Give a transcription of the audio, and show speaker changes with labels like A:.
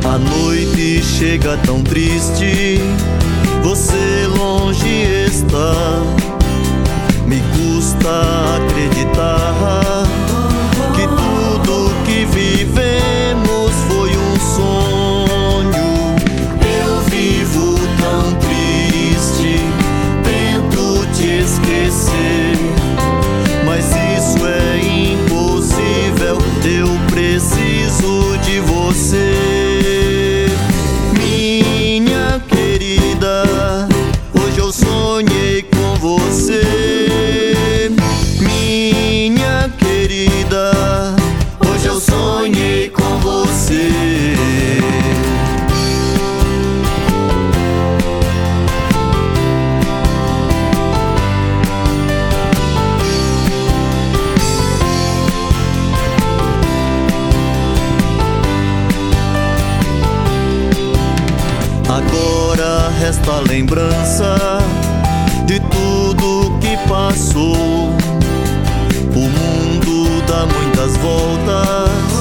A: A noite chega tão triste, você longe está. Me custa acreditar que tudo que vivemos foi um sonho. Eu vivo tão triste, tento te esquecer, mas isso é impossível. Eu preciso de você, minha querida. Hoje eu sonhei com você, minha querida. Hoje eu sonhei com você. Agora resta a lembrança de tudo que passou. O mundo dá muitas voltas